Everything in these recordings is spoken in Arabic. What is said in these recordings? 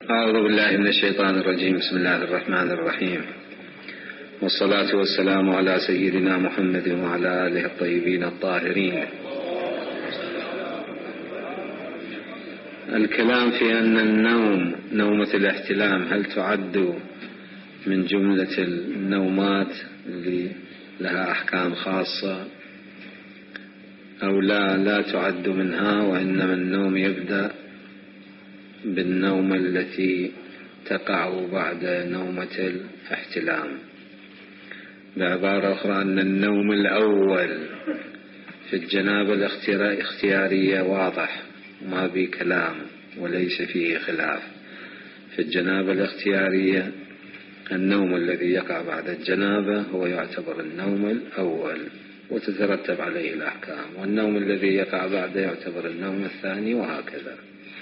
أعوذ بالله من الشيطان الرجيم. بسم الله الرحمن الرحيم، والصلاة والسلام على سيدنا محمد وعلى آله الطيبين الطاهرين. الكلام في أن النوم، نومة الاحتلام، هل تعد من جملة النومات اللي لها أحكام خاصة أو لا تعد منها، وإنما النوم يبدأ بالنوم التي تقع بعد نومة الاحتلام. بعبارة أخرى أن النوم الأول في الجنابة الاختيارية واضح ما به كلام وليس فيه خلاف. في الجنابة الاختيارية النوم الذي يقع بعد الجنابة هو يعتبر النوم الأول وتترتب عليه الأحكام، والنوم الذي يقع بعده يعتبر النوم الثاني، وهكذا.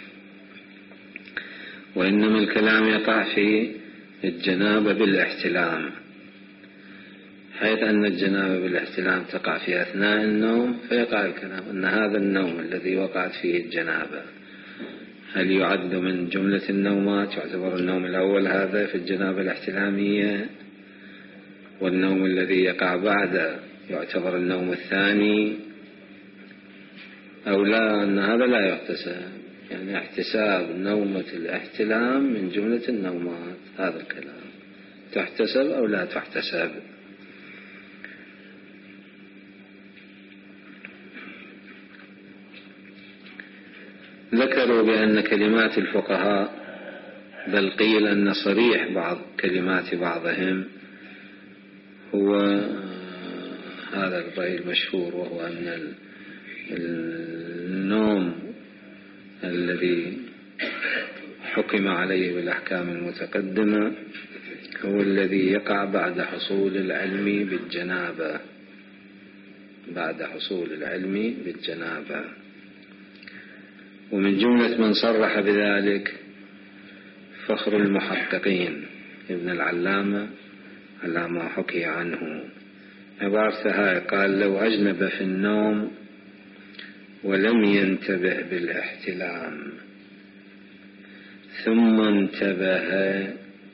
وإنما الكلام يقع في الجنابة بالاحتلام، حيث أن الجنابة بالاحتلام تقع في أثناء النوم، فيقع الكلام أن هذا النوم الذي وقعت فيه الجنابة هل يعد من جملة النومات، يعتبر النوم الأول هذا في الجنابة الاحتلامية، والنوم الذي يقع بعده يعتبر النوم الثاني، أو لا، أن هذا لا يحتسب، يعني احتساب نومة الاحتلام من جملة النومات. هذا الكلام تحتسب أو لا تحتسب. ذكروا بأن كلمات الفقهاء، بل قيل أن صريح بعض كلمات بعضهم هو هذا الرأي المشهور، وهو أن النوم الذي حكم عليه بالأحكام المتقدمة هو الذي يقع بعد حصول العلم بالجنابة، بعد حصول العلم بالجنابة. ومن جملة من صرح بذلك فخر المحققين ابن العلامة على ما حكي عنه. عبارتها قال: لو أجنب في النوم ولم ينتبه بالاحتلام ثم انتبه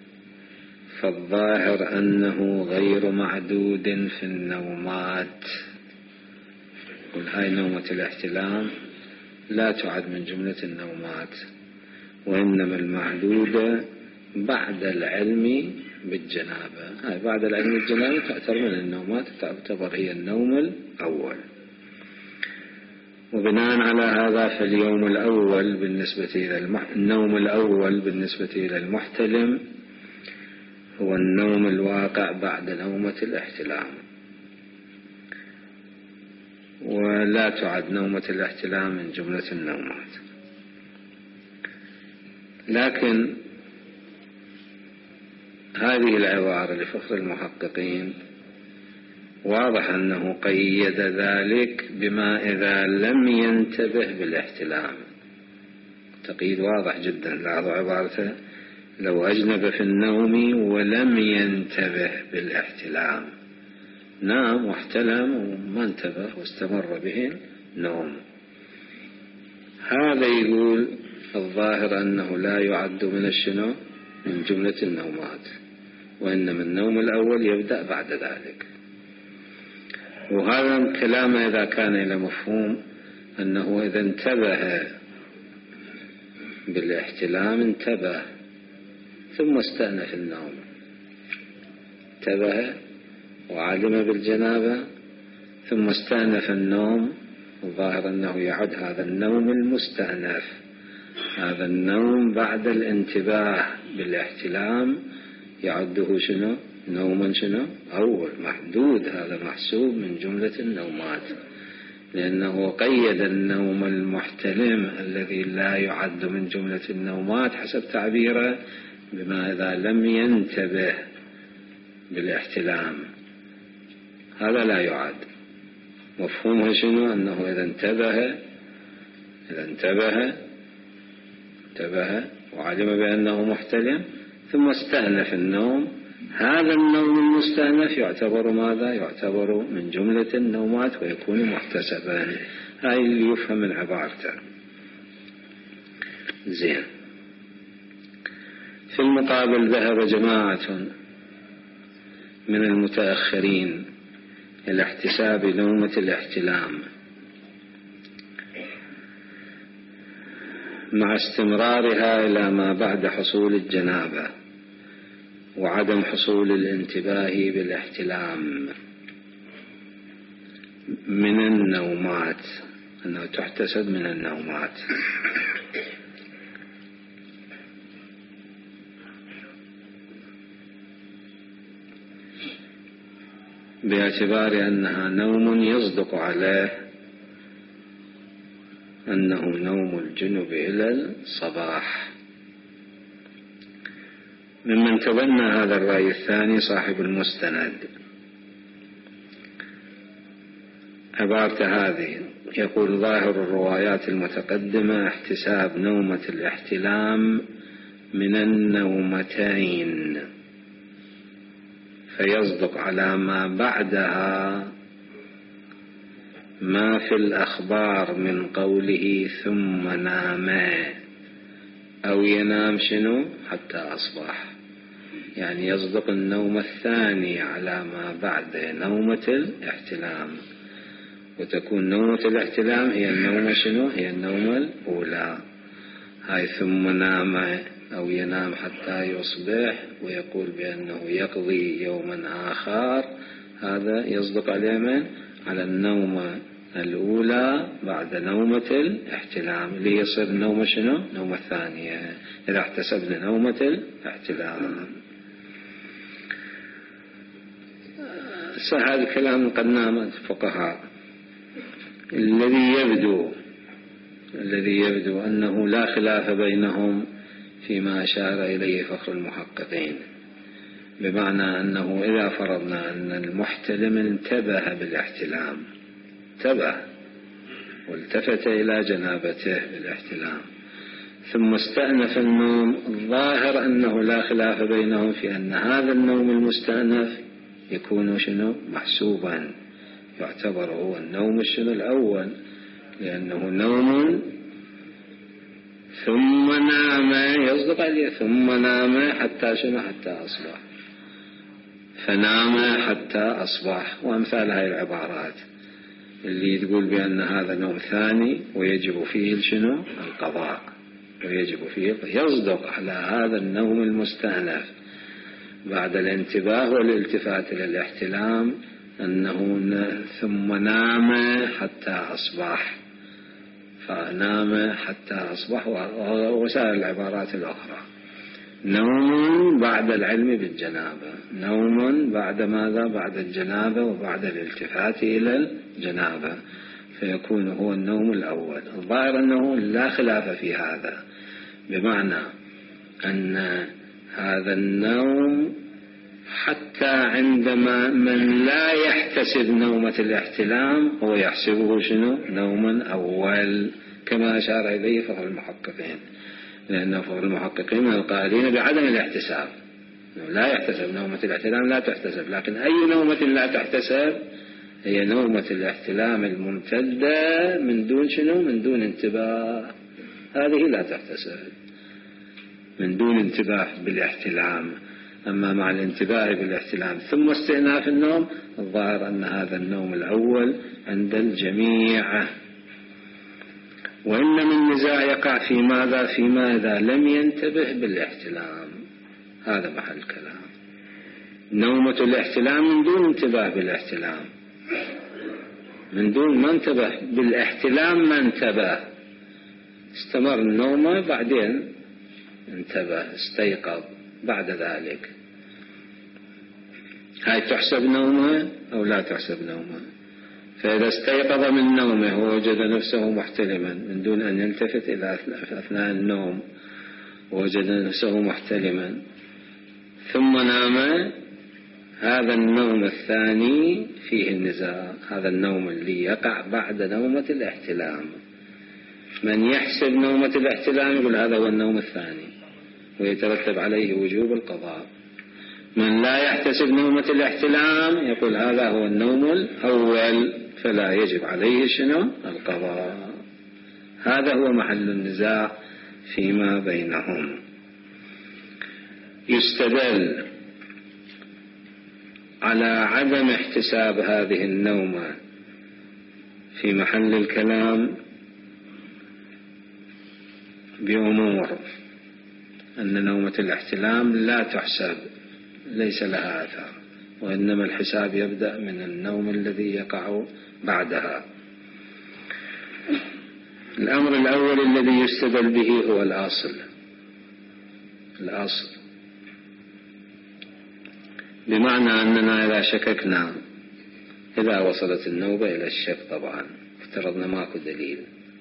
فالظاهر أنه غير معدود في النومات. هاي نومة الاحتلام لا تعد من جملة النومات، وإنما المعدودة بعد العلم بالجنابة. هاي بعد العلم بالجنابة تعتبر من النومات، تعتبر هي النوم الأول. وبناء على هذا فاليوم الأول بالنسبة إلى النوم الأول بالنسبة إلى المحتلم هو النوم الواقع بعد نومة الاحتلام، ولا تعد نومة الاحتلام من جملة النومات. لكن هذه العبارة لفخر المحققين واضح أنه قيد ذلك بما إذا لم ينتبه بالاحتلام. تقييد واضح جدا. لاحظوا عبارته: لو أجنب في النوم ولم ينتبه بالاحتلام. نام واحتلم وما انتبه واستمر به النوم. هذا يقول الظاهر أنه لا يعد من الشنو، من جملة النومات، وإنما النوم الأول يبدأ بعد ذلك. وهذا الكلام إذا كان إلى مفهوم أنه إذا انتبه بالاحتلام انتبه ثم استأنف النوم، انتبه وعلم بالجنابة ثم استأنف النوم، الظاهر أنه يعد هذا النوم المستأنف، هذا النوم بعد الانتباه بالاحتلام يعده شنو؟ نوما شنو؟ أول محدود. هذا محسوب من جملة النومات، لأنه قيد النوم المحتلم الذي لا يعد من جملة النومات حسب تعبيره بما إذا لم ينتبه بالاحتلام. هذا لا يعد. مفهومه شنو؟ أنه إذا انتبه وعلم بأنه محتلم ثم استأنف النوم، هذا النوم المستأنف يعتبر ماذا؟ يعتبر من جملة النومات ويكون محتسبا. هاي اللي يفهم من عبارته. زين. في المقابل ذهب جماعة من المتأخرين إلى احتساب نومة الاحتلام مع استمرارها إلى ما بعد حصول الجنابة وعدم حصول الانتباه بالاحتلام من النومات، أنه تحتسب من النومات. باعتبار أنها نوم يصدق عليه أنه نوم الجنب إلى الصباح. ممن تبنى هذا الرأي الثاني صاحب المستند، عبارة هذه يقول: ظاهر الروايات المتقدمة احتساب نومة الاحتلام من النومتين، فيصدق على ما بعدها ما في الأخبار من قوله ثم ناما، أو ينام شنو حتى أصبح، يعني يصدق النوم الثاني على ما بعد نومة الاحتلام، وتكون نومة الاحتلام هي النومة شنو؟ هي النومة الأولى. هاي ثم نام أو ينام حتى يصبح ويقول بأنه يقضي يوما آخر، هذا يصدق عليه من؟ على النومة الأولى بعد نومة الاحتلام، اللي يصير النومة شنو؟ نومة الثانية إذا احتسبنا نومة الاحتلام. هذا الكلام قد نام الفقهاء. الذي يبدو أنه لا خلاف بينهم فيما أشار إليه فخر المحققين، بمعنى أنه إذا فرضنا أن المحتلم انتبه بالاحتلام، انتبه والتفت إلى جنابته بالاحتلام ثم استأنف النوم، الظاهر أنه لا خلاف بينهم في أن هذا النوم المستأنف يكون شنو؟ محسوبا، يعتبر هو النوم الشنو الأول، لأنه نوم ثم نام، يصدق عليه ثم نام حتى شنو؟ حتى أصبح، فنام حتى أصبح، وأمثال هاي العبارات اللي تقول بأن هذا نوم ثاني ويجب فيه شنو؟ القضاء، ويجب فيه، يصدق على هذا النوم المستأنف بعد الانتباه والالتفات إلى الاحتلام أنه ثم نام حتى أصبح، فنام حتى أصبح، وسائر العبارات الأخرى. نوم بعد العلم بالجنابة، نوم بعد ماذا؟ بعد الجنابة وبعد الالتفات إلى الجنابة، فيكون هو النوم الأول. الظاهر أنه لا خلاف في هذا، بمعنى أن هذا النوم حتى عندما من لا يحتسب نومة الاحتلام هو يحسبه شنو؟ نوما أول، كما أشار إليه فخر المحققين، لأن فخر المحققين من القائلين بعدم الاحتساب، لا يحتسب نومة الاحتلام، لا تحتسب، لكن أي نومة لا تحتسب هي نومة الاحتلام الممتدة من دون شنو؟ من دون انتباه، هذه لا تحتسب من دون انتباه بالاحتلام. أما مع الانتباه بالاحتلام ثم استئناف النوم، الظاهر أن هذا النوم الأول عند الجميع. وإنما النزاع يقع في ماذا؟ فيما إذا لم ينتبه بالاحتلام، هذا محل كلام. نومة الاحتلام من دون انتباه بالاحتلام، من دون ما انتبه بالاحتلام، ما انتبه، استمر النوم بعدين انتبه استيقظ بعد ذلك، هاي تحسب نومه أو لا تحسب نومه؟ فإذا استيقظ من نومه ووجد نفسه محتلما من دون أن يلتفت إلى أثناء النوم، ووجد نفسه محتلما ثم نام، هذا النوم الثاني فيه النزاع، هذا النوم اللي يقع بعد نومة الاحتلام. من يحسب نومة الاحتلام يقول هذا هو النوم الثاني ويترتب عليه وجوب القضاء. من لا يحتسب نومة الاحتلام يقول هذا هو النوم الأول فلا يجب عليه شنو؟ القضاء. هذا هو محل النزاع فيما بينهم. يستدل على عدم احتساب هذه النومة في محل الكلام بأمور أن نومة الاحتلام لا تحسب، ليس لها أثر، وإنما الحساب يبدأ من النوم الذي يقع بعدها. الأمر الأول الذي يستدل به هو الأصل، بمعنى أننا إذا شككنا، إذا وصلت النوبة إلى الشك طبعا افترضنا ماكو دليل،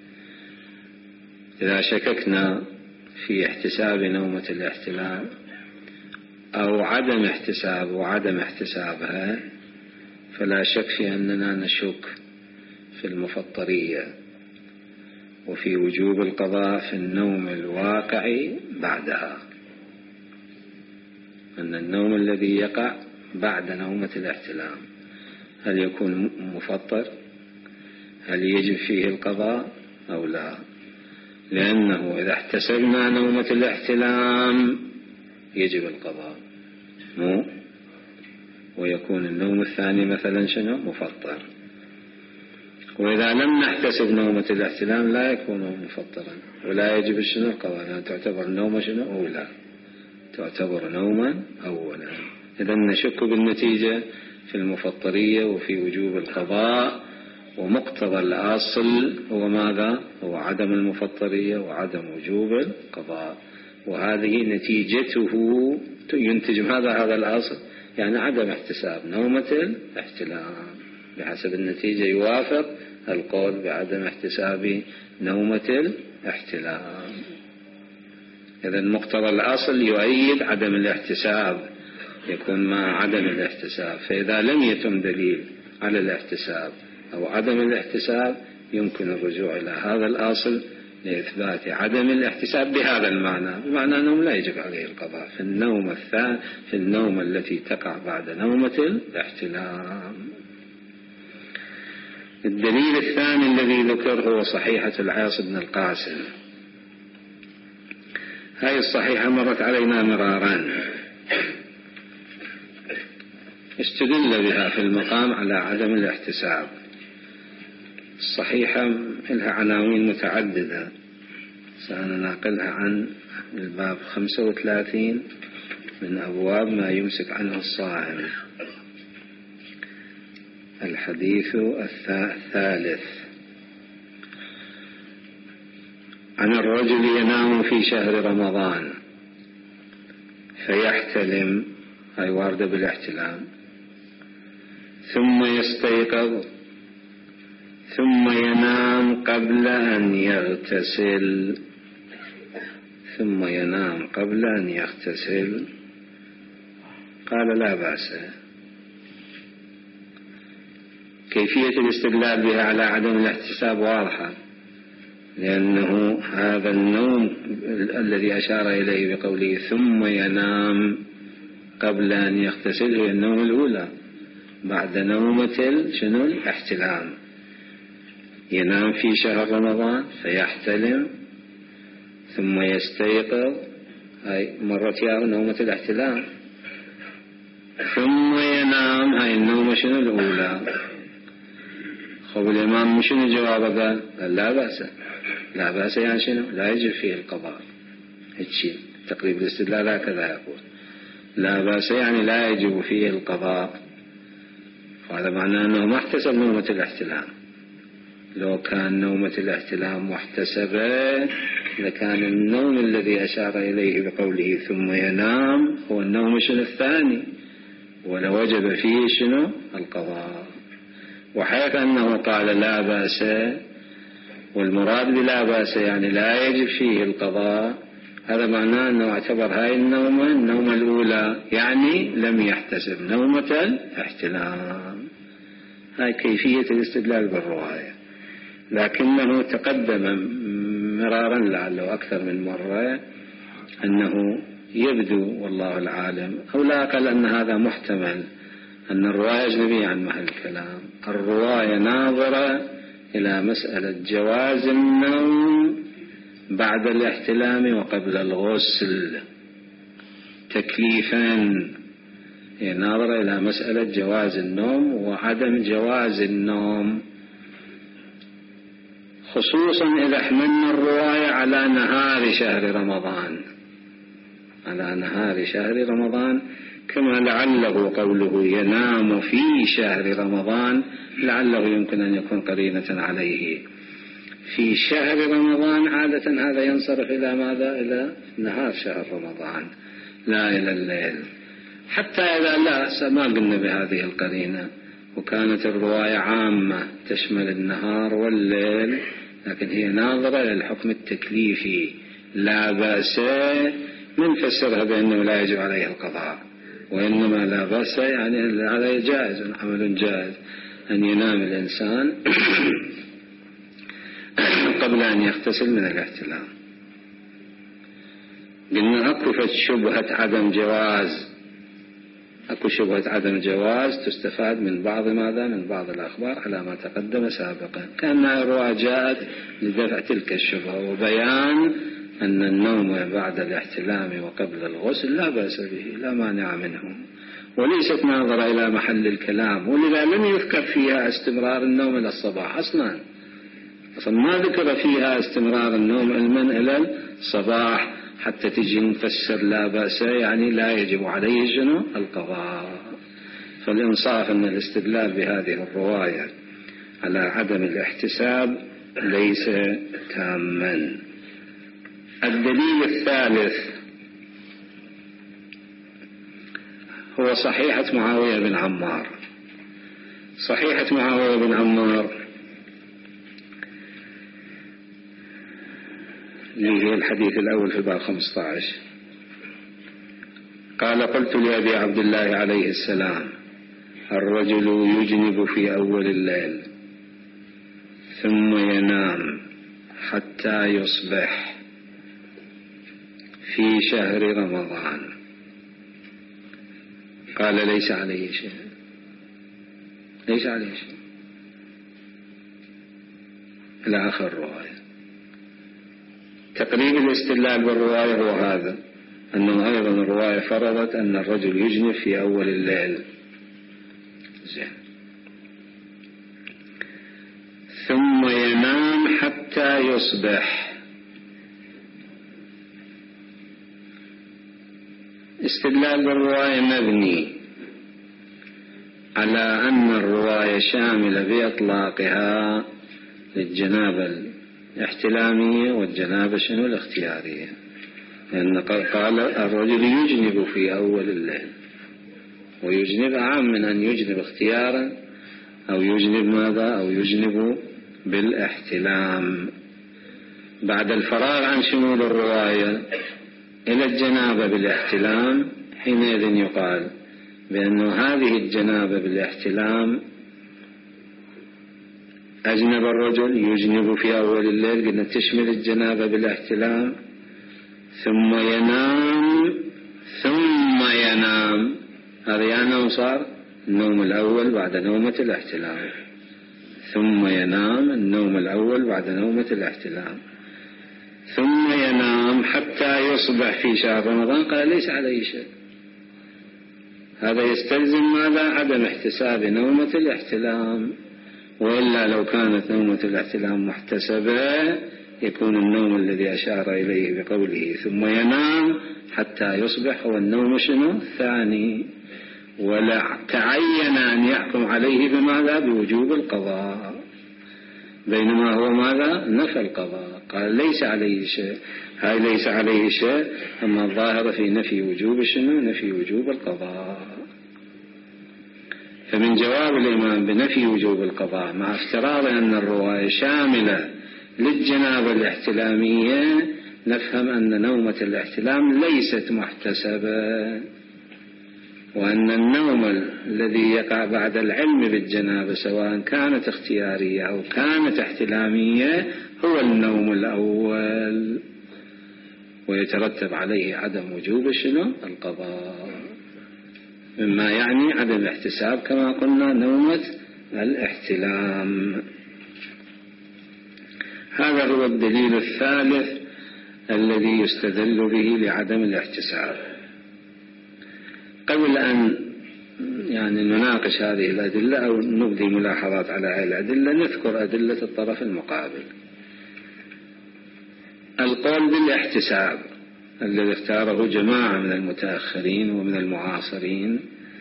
إذا شككنا في احتساب نومة الاحتلام أو عدم احتسابها، فلا شك في أننا نشك في المفطرية وفي وجوب القضاء في النوم الواقع بعدها، أن النوم الذي يقع بعد نومة الاحتلام هل يكون مفطر؟ هل يجب فيه القضاء أو لا؟ لأنه إذا احتسبنا نومة الاحتلام يجب القضاء، ويكون النوم الثاني مثلا شنو؟ مفطر. وإذا لم نحتسب نومة الاحتلام لا يكون مفطرا ولا يجب شنو؟ القضاء، يعني تعتبر النومة شنو؟ أولى، تعتبر نوما أولا. إذا نشك بالنتيجة في المفطرية وفي وجوب القضاء، ومقتضى الأصل هو ماذا؟ هو عدم المفطرية وعدم وجوب القضاء، وهذه نتيجته ينتج هذا الأصل، يعني عدم احتساب نومة الاحتلام. بحسب النتيجة يوافق القول بعدم احتساب نومة الاحتلام. إذا مقتضى الأصل يؤيد عدم الاحتساب، يكون مع عدم الاحتساب. فإذا لم يتم دليل على الاحتساب أو عدم الاحتساب يمكن الرجوع إلى هذا الأصل لإثبات عدم الاحتساب بهذا المعنى، بمعنى أنه لا يجب عليه القضاء في النوم التي تقع بعد نومة الاحتلام. الدليل الثاني الذي ذكر هو صحيحة العاص بن القاسم. هذه الصحيحة مرت علينا مرارا، استدل بها في المقام على عدم الاحتساب. الصحيحة لها عناوين متعددة، سنناقلها عن الباب 35 من أبواب ما يمسك عنه الصائم. الحديث الثالث: عن الرجل ينام في شهر رمضان فيحتلم، أي وارد بالاحتلام، ثم يستيقظ ثم ينام قبل أن يغتسل، قال لا بأس. كيفية الاستدلال بها على عدم الاحتساب واضحة، لأنه هذا النوم الذي أشار إليه بقوله ثم ينام قبل أن يغتسل هي النوم الأولى بعد نومة الاحتلام. ينام في شهر رمضان فيحتلم ثم يستيقظ، هاي مرت يا نومة الاحتلام، ثم ينام، هاي النومة الأولى. خب الإمام شنو جوابه؟ قال لا بأس يعني شنو؟ لا يجب فيه القضاء. هالشيء تقريب الاستدلال هكذا يقول، لا بأس يعني لا يجب فيه القضاء. هذا معناه أنه ما احتسب نومة الاحتلام. لو كان نومة الاحتلام محتسبة لكان النوم الذي أشار إليه بقوله ثم ينام هو النوم الثاني، ولوجب فيه القضاء. وحيث أنه قال لا بأس، والمراد بلا بأس يعني لا يجب فيه القضاء، هذا معناه أنه اعتبر هاي النومة الأولى، يعني لم يحتسب نومة الاحتلام. هاي كيفية الاستدلال بالرواية، لكنه تقدم مرارا لعله أكثر من مرة أنه يبدو والله العالم، أو لا أقل أن هذا محتمل، أن الرواية أجنبية عن محل الكلام. الرواية ناظرة إلى مسألة جواز النوم بعد الاحتلام وقبل الغسل، تكليفا، هي ناظرة إلى مسألة جواز النوم وعدم جواز النوم، خصوصا إذا حملنا الرواية على نهار شهر رمضان، على نهار شهر رمضان، كما لعله قوله ينام في شهر رمضان لعله يمكن أن يكون قرينة عليه. في شهر رمضان عادة هذا ينصرف إلى ماذا؟ إلى نهار شهر رمضان لا إلى الليل، حتى إذا لا ما قلنا بهذه القرينة وكانت الرواية عامة تشمل النهار والليل، لكن هي ناظرة للحكم التكليفي، لا بأس من فسرها بأنه لا يجب عليه القضاء، وإنما لا بأس يعني هذا جائز، عمل جائز أن ينام الإنسان قبل أن يغتسل من الاحتلام. قلنا أكو شبهة عدم جواز، أكو شبهة عدم جواز تستفاد من بعض ماذا؟ من بعض الأخبار على ما تقدم سابقا، كأن الرواية جاءت لدفع تلك الشبهة وبيان أن النوم بعد الاحتلام وقبل الغسل لا بأس به، لا مانع منه، وليست ناظرة إلى محل الكلام، ولذا لم يذكر فيها استمرار النوم إلى الصباح أصلا ما ذكر فيها استمرار النوم علما إلى الصباح، حتى تجي نفسر لا بأس يعني لا يجب عليه شنو؟ القضاء. فالإنصاف أن الاستدلال بهذه الرواية على عدم الاحتساب ليس تاما. الدليل الثالث هو صحيحة معاوية بن عمار. صحيحة معاوية بن عمار هي الحديث الأول في باب 15، قال قلت لأبي عبد الله عليه السلام الرجل يجنب في أول الليل ثم ينام حتى يصبح في شهر رمضان، قال ليس عليه شيء، ليس عليه شيء إلى آخر الرواية. تقريب الاستدلال بالرواية هو هذا، أنه أيضا الرواية فرضت أن الرجل يجنب في أول الليل زين، ثم ينام حتى يصبح. استدلال بالرواية مبني على أن الرواية شاملة بإطلاقها للجنابة الاحتلامية والجنابة شنو الاختيارية، لأن قال الرجل يجنب في أول الليل، ويجنب أعم من أن يجنب اختيارا أو يجنب ماذا؟ أو يجنب بالاحتلام. بعد الفراغ عن شمول الرواية إلى الجنابة بالاحتلام حينئذ يقال بأن هذه الجنابة بالاحتلام أجنب الرجل يجنب في أول الليل، قلنا تشمل الجنابة بالاحتلام، ثم ينام هذا يعني صار النوم الأول بعد نومة الاحتلام، ثم ينام النوم الأول بعد نومة الاحتلام، ثم ينام حتى يصبح في شهر رمضان، قال ليس عليه شيء. هذا يستلزم ماذا؟ عدم احتساب نومة الاحتلام، وإلا لو كانت نومة الاحتلام محتسبة يكون النوم الذي أشار إليه بقوله ثم ينام حتى يصبح هو النوم شنو؟ الثاني، ولا تعين أن يحكم عليه بماذا؟ بوجوب القضاء، بينما هو ماذا؟ نفى القضاء، قال ليس عليه شيء. هاي ليس عليه شيء، أما الظاهر في نفي وجوب شنو؟ نفي وجوب القضاء. فمن جواب الإمام بنفي وجوب القضاء مع افتراض أن الرواية شاملة للجنابة الاحتلامية نفهم أن نومة الاحتلام ليست محتسبة، وأن النوم الذي يقع بعد العلم بالجنابة سواء كانت اختيارية أو كانت احتلامية هو النوم الأول، ويترتب عليه عدم وجوب شنو؟ القضاء، مما يعني عدم الاحتساب كما قلنا نومة الاحتلام. هذا هو الدليل الثالث الذي يستدل به لعدم الاحتساب. قبل أن نناقش هذه الأدلة أو نبدي ملاحظات على هذه الأدلة، نذكر أدلة الطرف المقابل. القول بالاحتساب الذي اختاره جماعة من المتأخرين ومن المعاصرين،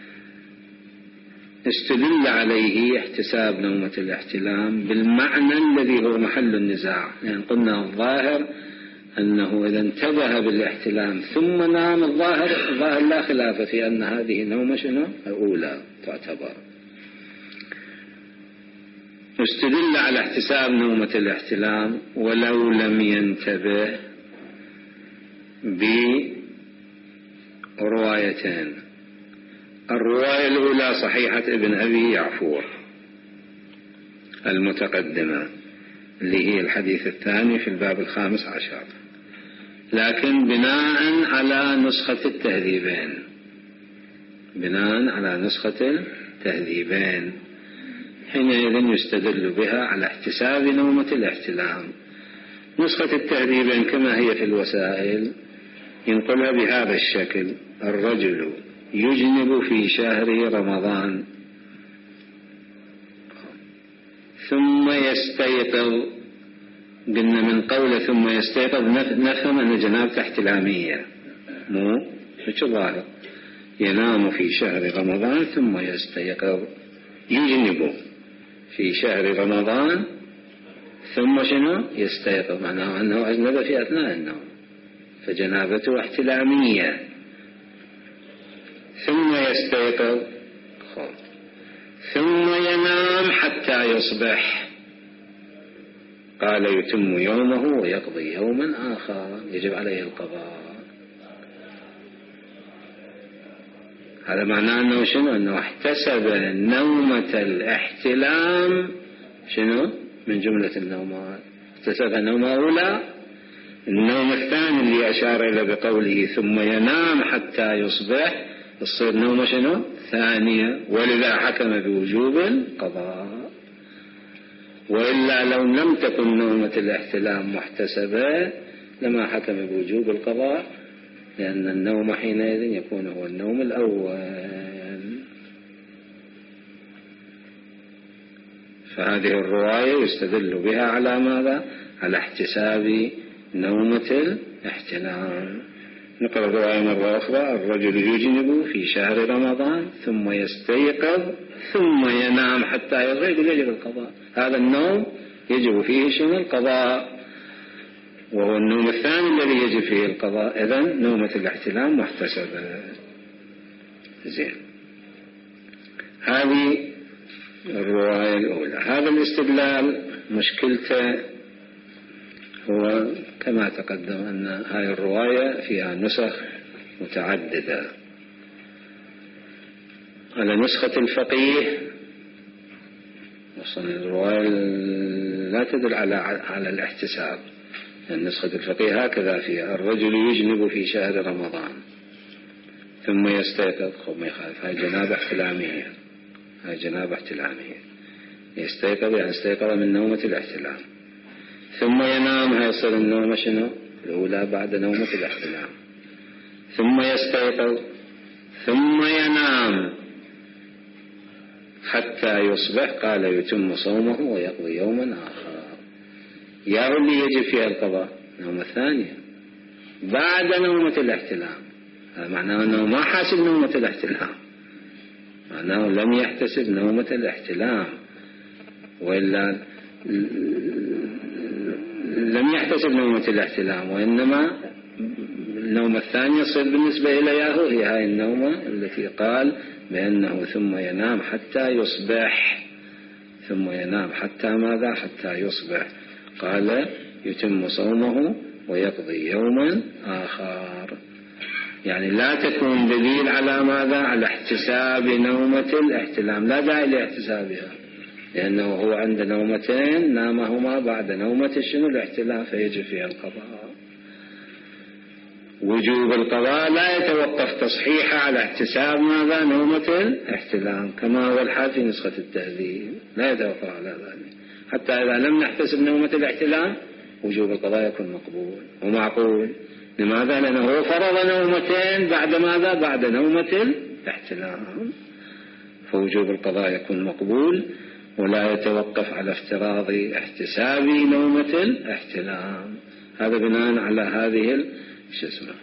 استدل عليه احتساب نومة الاحتلام بالمعنى الذي هو محل النزاع. قلنا الظاهر أنه إذا انتبه بالاحتلام ثم نام، الظاهر لا خلاف في أن هذه نومة أولى تعتبر. استدل على احتساب نومة الاحتلام ولو لم ينتبه بروايتين. الرواية الأولى صحيحة ابن أبي يعفور المتقدمة اللي هي الحديث الثاني في الباب 15، لكن بناء على نسخة التهذيبين حينئذ يستدل بها على احتساب نومة الاحتلام. نسخة التهذيبين كما هي في الوسائل ينقلها بهذا الشكل: الرجل يجنب في شهر رمضان ثم يستيقظ. قلنا من قوله ثم يستيقظ نفهم أن جنابته احتلامية، مو ظاهر. ينام في شهر رمضان ثم يستيقظ، يجنب في شهر رمضان ثم يستيقظ، معناه أنه أجنب في أثناء النوم، فجنابته احتلامية. ثم يستيقظ ثم ينام حتى يصبح، قال يتم يومه ويقضي يوما آخر يجب عليه القضاء. هذا معناه أنه أنه احتسب نومة الاحتلام من جملة النومات. احتسبها نومة أولى. النوم الثاني اللي أشار إلى بقوله ثم ينام حتى يصبح تصير نومة ثانية، ولذا حكم بوجوب القضاء. وإلا لو لم تكن نومة الاحتلام محتسبة لما حكم بوجوب القضاء، لأن النوم حينئذ يكون هو النوم الأول. فهذه الرواية يستدل بها على ماذا؟ على احتساب نومة الاحتلام. نقرأ الرواية مرة أخرى: الرجل يجنب في شهر رمضان ثم يستيقظ ثم ينام حتى يصبح، يجب القضاء. هذا النوم يجب فيه القضاء، وهو النوم الثاني الذي يجب فيه القضاء. إذن نومة الاحتلام محتسبة. زين، هذه الرواية الأولى. هذا الاستدلال مشكلته هو كما تقدم أن هذه الرواية فيها نسخ متعددة. على نسخة الفقيه أصلا الرواية لا تدل على الاحتساب. نسخة الفقيه هكذا فيها: الرجل يجنب في شهر رمضان ثم يستيقظ. ما يخالف، هاي جنابة احتلامية. يستيقظ يعني استيقظ من نومة الاحتلام. ثم ينام، هيصل النومة الأولى بعد نومة الاحتلام. ثم يستيقظ ثم ينام حتى يصبح، قال يتم صومه ويقضي يوما آخر. يا اللي يجب فيها القضاء نومة ثانية بعد نومة الاحتلام. هذا معناه أنه ما حاسب نومة الاحتلام، معناه لم يحتسب نومة الاحتلام، وإلا لم يحتسب نومة الاحتلام، وإنما النومة الثانية صار بالنسبة إليه هي هاي النومة التي قال بأنه ثم ينام حتى يصبح. ثم ينام حتى ماذا؟ حتى يصبح. قال يتم صومه ويقضي يوما آخر. يعني لا تكون دليل على ماذا؟ على احتساب نومة الاحتلام، لا داعي لاحتسابها، لأنه هو عند نومتين نامهما بعد نومة الاحتلام، فيجب فيها القضاء. وجوب القضاء لا يتوقف تصحيحه على احتساب ماذا؟ نومة الاحتلام، كما هو الحال في نسخة التهذيب، لا يتوقف على ذلك. حتى إذا لم نحتسب نومة الاحتلام وجوب القضاء يكون مقبول ومعقول. لماذا؟ لأنه هو فرض نومتين بعد ماذا؟ بعد نومة الاحتلام، فوجوب القضاء يكون مقبول ولا يتوقف على افتراض احتساب نومة الاحتلام. هذا بناء على هذه الشسمة.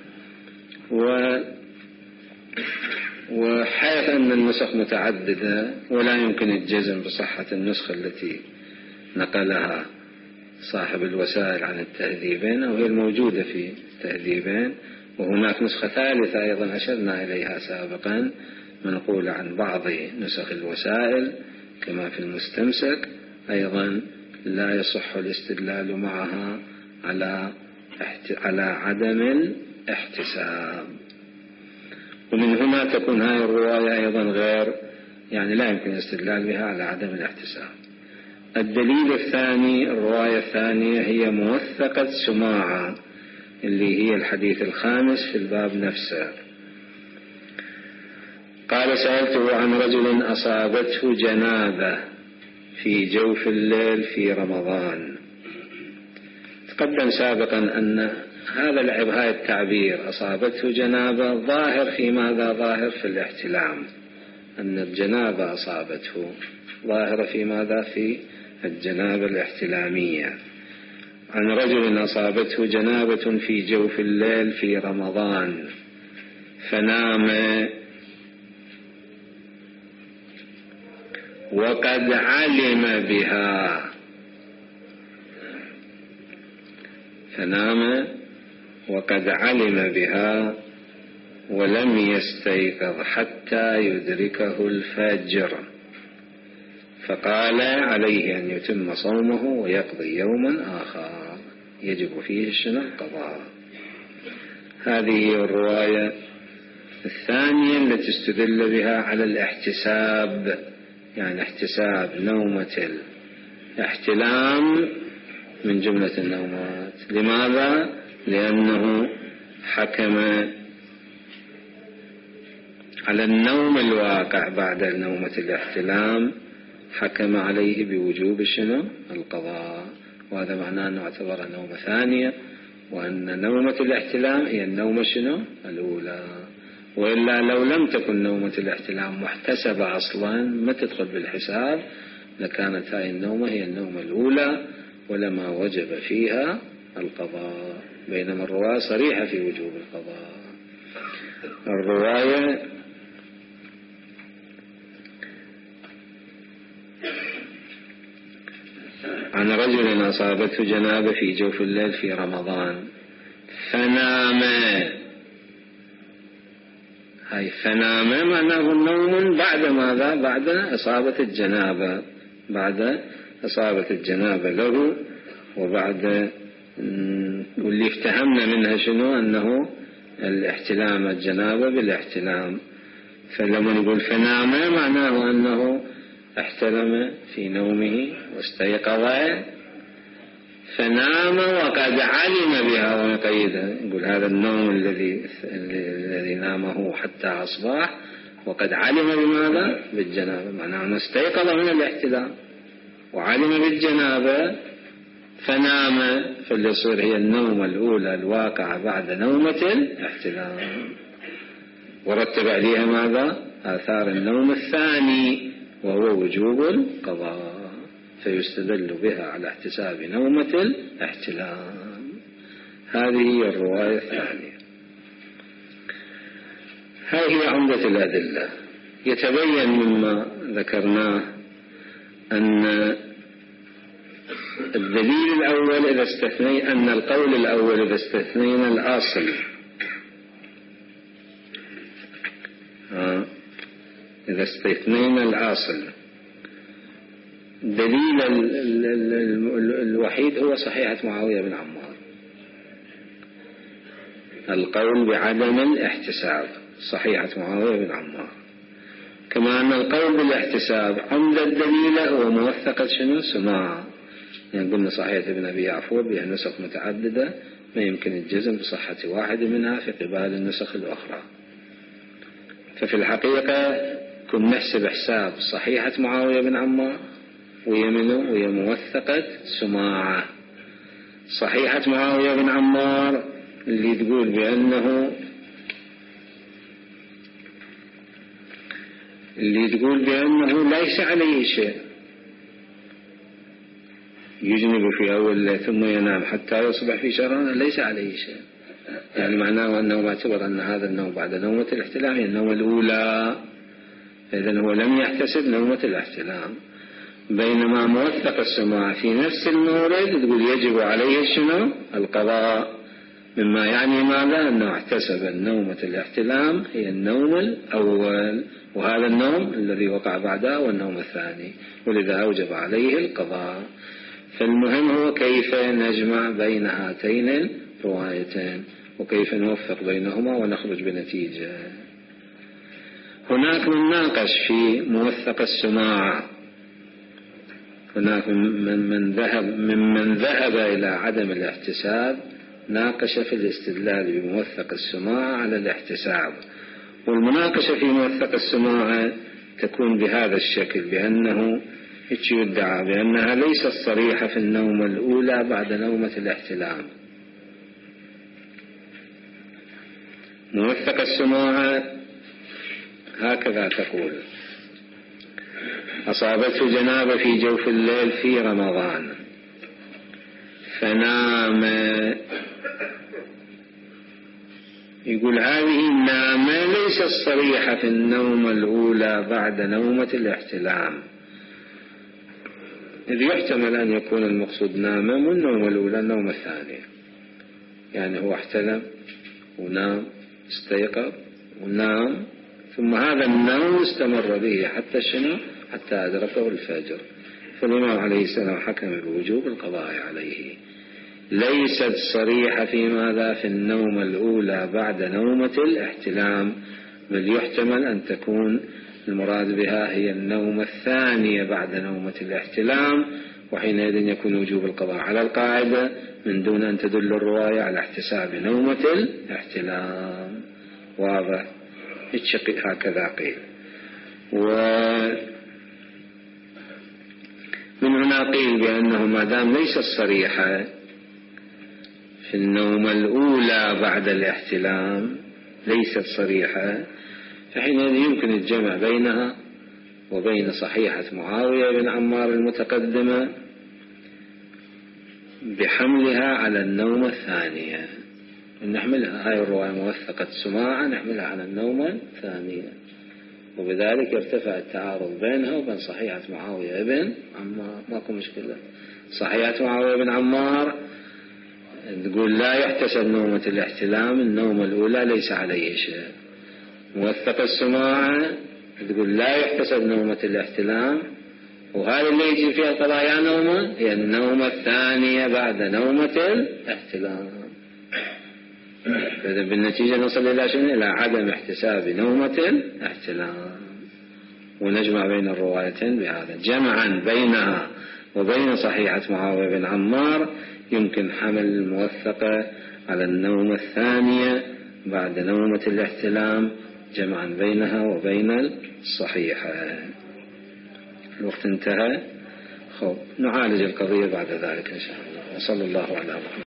وحيث أن النسخ متعددة ولا يمكن الجزم بصحة النسخة التي نقلها صاحب الوسائل عن التهذيبين وهي الموجودة في التهذيبين، وهناك نسخة ثالثة أيضا أشرنا إليها سابقا منقولة عن بعض نسخ الوسائل كما في المستمسك، أيضا لا يصح الاستدلال معها على عدم الاحتساب. ومن هنا تكون هذه الرواية أيضا غير، يعني لا يمكن الاستدلال بها على عدم الاحتساب. الدليل الثاني، الرواية الثانية هي موثقة سماعة اللي هي الحديث الخامس في الباب نفسه. قال: سألته عن رجل أصابته جنابة في جوف الليل في رمضان. تقدم سابقا أن هذا التعبير أصابته جنابة ظاهر في ماذا؟ ظاهر في الاحتلام، أن الجنابة أصابته ظاهرة في ماذا؟ في الجنابة الاحتلامية. عن رجل أصابته جنابة في جوف الليل في رمضان فنام وقد علم بها، فنام وقد علم بها ولم يستيقظ حتى يدركه الفجر، فقال عليه أن يتم صومه ويقضي يوما آخر يجب فيه القضاء. هذه الرواية الثانية التي استدل بها على الاحتساب، يعني احتساب نومة الاحتلام من جملة النومات. لماذا؟ لأنه حكم على النوم الواقع بعد نومة الاحتلام، حكم عليه بوجوب القضاء، وهذا معناه أنه اعتبر نومة ثانية، وأن نومة الاحتلام هي النومة الأولى. وإلا لو لم تكن نومة الاحتلام محتسبة أصلا ما تدخل بالحساب، لكانت هذه النومة هي النومة الأولى ولما وجب فيها القضاء، بينما الرواية صريحة في وجوب القضاء. الرواية عن رجل أصابته جنابة في جوف الليل في رمضان فنام، هاي فنام معناه النوم بعد ماذا؟ بعد إصابة الجنابة، بعد إصابة الجنابة له، وبعد واللي افتهمنا منها أنه الاحتلام الجنابة بالاحتلام. فلما نقول فنام معناه أنه احتلم في نومه واستيقظ، فنام وقد علم بها ونقيدها، نقول هذا النوم الذي نامه حتى أصبح وقد علم بماذا؟ بالجنابة، معناه أنه استيقظ من الاحتلام وعلم بالجنابة فنام، فاللي يصير هي النومة الأولى الواقعة بعد نومة الاحتلام، ورتب عليها ماذا؟ آثار النوم الثاني وهو وجوب القضاء، فيستدل بها على احتساب نومة الاحتلام. هذه هي الرواية الثانية. هذه عمدة الأدلة. يتبين مما ذكرناه أن الدليل الأول إذا استثني أن القول الأول إذا استثنينا الأصل، إذا استثنينا الأصل، دليل الوحيد هو صحيحة معاوية بن عمار، القول بعدم الاحتساب صحيحة معاوية بن عمار، كما أن القول بالاحتساب عند الدليل هو موثقة سماع، يعني قلنا صحيحة ابن أبي يعفور بها نسخ متعددة ما يمكن الجزم بصحة واحد منها في قبال النسخ الأخرى. ففي الحقيقة كنا نحسب حساب صحيحة معاوية بن عمار وهي موثقة سماعة. صحيحة معاوية بن عمار اللي تقول بأنه اللي تقول بأنه ليس عليه شيء، يجنب في أول الليل ثم ينام حتى يصبح في شهران ليس عليه شيء، يعني معناه أنه معتبر أن هذا النوم بعد نومة الاحتلام هي النومة الأولى، إذن هو لم يحتسب نومة الاحتلام. بينما موثق السماع في نفس المورد تقول يجب عليه شنو؟ القضاء، مما يعني ماذا؟ أنه احتسب نومة الاحتلام هي النوم الأول، وهذا النوم الذي وقع بعده هو النوم الثاني، ولذا أوجب عليه القضاء. فالمهم هو كيف نجمع بين هاتين الروايتين وكيف نوفق بينهما ونخرج بنتيجة. هناك من ناقش في موثق السماع، هناك ممن ذهب إلى عدم الاحتساب، ناقش في الاستدلال بموثق السماع على الاحتساب. والمناقشة في موثق السماع تكون بهذا الشكل، بأنه يدعى بأنها ليست صريحة في النومة الأولى بعد نومة الاحتلام. موثق السماع هكذا تقول: أصابته جنابة في جوف الليل في رمضان فنام. يقول هذه النامة ليست صريحة في النومة الأولى بعد نومة الاحتلام، إذ يحتمل أن يكون المقصود نام من النومة الأولى النومة الثانية، يعني هو احتلم ونام، استيقظ ونام، ثم هذا النوم استمر به حتى شنو؟ حتى أدركه الفجر. فالإمام عليه السلام حكم بوجوب القضاء عليه. ليست صريحة في ماذا؟ في النومة الأولى بعد نومة الاحتلام، بل يحتمل أن تكون المراد بها هي النومة الثانية بعد نومة الاحتلام، وحينئذ يكون وجوب القضاء على القاعدة من دون أن تدل الرواية على احتساب نومة الاحتلام. واضح؟ هكذا قيل. ومن هنا قيل بأنه ما دام ليست صريحة في النومة الأولى بعد الاحتلام، ليست صريحة، فحينئذ يمكن الجمع بينها وبين صحيحة معاوية بن عمار المتقدمة بحملها على النومة الثانية. نحملها هاي الرواية موثقة سماعا نحملها على النومة الثانية، وبذلك يرتفع التعارض بينها وبين صحيحة معاوية بن عمار. ماكو مشكلة. صحيحة معاوية بن عمار تقول لا يحتسب نومة الاحتلام، النومة الأولى ليس عليه شيء. موثق السماع تقول لا يحتسب نومة الاحتلام، وهذا اللي يجي فيها القضايا نومة هي النومة الثانية بعد نومة الاحتلام. فإذا بالنتيجة نصل إلى شنو؟ إلى عدم احتساب نومة الاحتلام. ونجمع بين الروايتين بهذا جمعا بينها وبين صحيحة معاوية بن عمار يمكن حمل الموثقة على النومة الثانية بعد نومة الاحتلام جمعا بينها وبين الصحيحة. الوقت انتهى. نعالج القضية بعد ذلك إن شاء الله. وصلى الله على محمد.